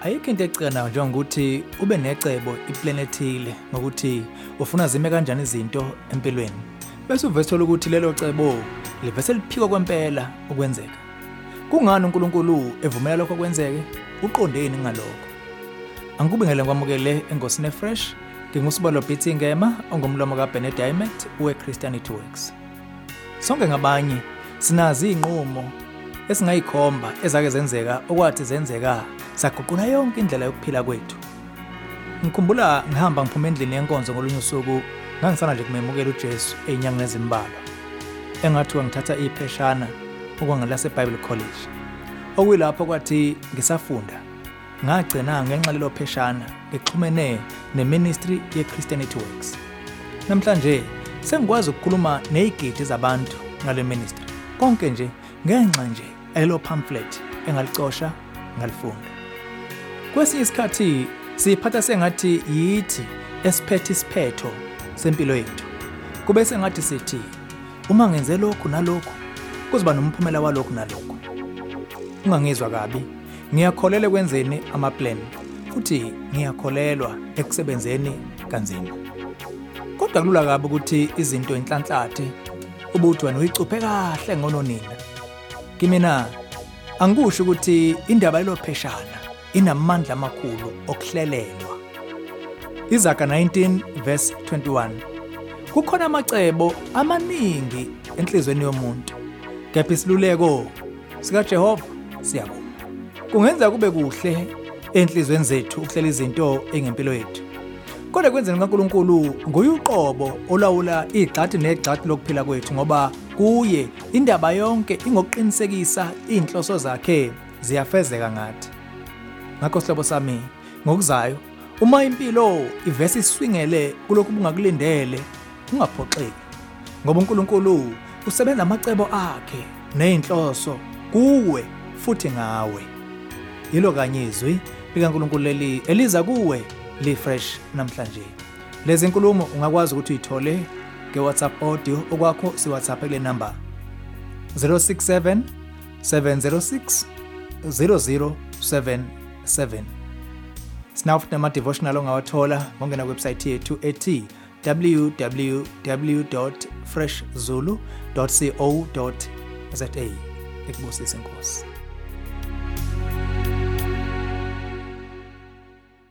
Ayikho into ecikana njengokuthi ube necebo iplanethile ngokuthi ufuna zime kanjani izinto empilweni. Bese uvesela ukuthi lelo cebo livese liphiko kwempela ukwenzeka. Kungani uNkulunkulu evumela lokho kwenzeke? Uqondeni ngalokho. Angikubingelele kwamukele eNkosini Fresh, ngingusibalo Bithi Ngema ongumlomo kaBennett Diamond weChristianity Works. Sonke ngabanye sinazi inqumo esingayikhomba ezake zenzeka okwathi zenzeka saguqula yonke indlela yokuphila kwethu. Ngikhumbula ngihamba ngiphuma endlini yenkonzo ngolunye usuku ngangisana nje kumemukela uJesu einyanga nezimbalwa. Engathiwa ngithatha ipheshana okwangilase Bible College. Okuyilapho kwathi ngisafunda ngagcina ngenxa lelo pheshana ngixhumene neministry yeChristianity Works. Namhlanje sengikwazi ukukhuluma nezigidi zabantu ngale ministry. Konke nje ngenxa nje elo pamphlet engalicosha ngalifunda. Kwesinye isikhathi siphatha sengathi yithi esiphethe isiphetho sempilo yethu. Kube sengathi sithi uma ngenze lokhu nalokhu kuzoba nomphumela walokhu nalokhu. Ungangizwa kabi, ngiyakholelwa kwenzeni amaplan futhi ngiyakholelwa ekusebenzeni kanzima. Kodwa kulula kabi ukuthi izinto inhlanhlathe ubuthi wena uyicuphe kahle ngononina. Kimina angikusho ukuthi indaba yelo pheshana inamandla amakhulu okuhlelelwa. Izaga 19 verse 21. Kukhona amacebo amaningi enhlizweni yomuntu. Kepha isiluleko sika Jehova siyabona. Kungenza kube kuhle enhlizweni zethu ukuhlela izinto engempilo yethu. Kodwa kwenzeni kaNkulunkulu nguye uqobo olawula igxathi negxathi lokuphila kwethu ngoba kuye indaba yonke ingokuqinisekisa inhloso zakhe ziyafezeka ngathi. Ngakho sihlobo sami ngokuzayo uma impilo ivese iswingele kulokhu bungakulindele ungaphoxeki ngoba uNkulunkulu usebenza amacebo akhe nezinhloso kuwe futhi ngawe. Yilo kanye izwi likaNkulunkulu leli eliza kuwe li-fresh namhlanje. Lezi nkulumo ungakwazi ukuthi uyithole ngeWhatsApp audio okwakho siWhatsApp kule number 067 706 0077. Sinafuthi nama-devotional ongawathola ngongena website yethu ethi www.freshzulu.co.za. Ekubusise Nkosi.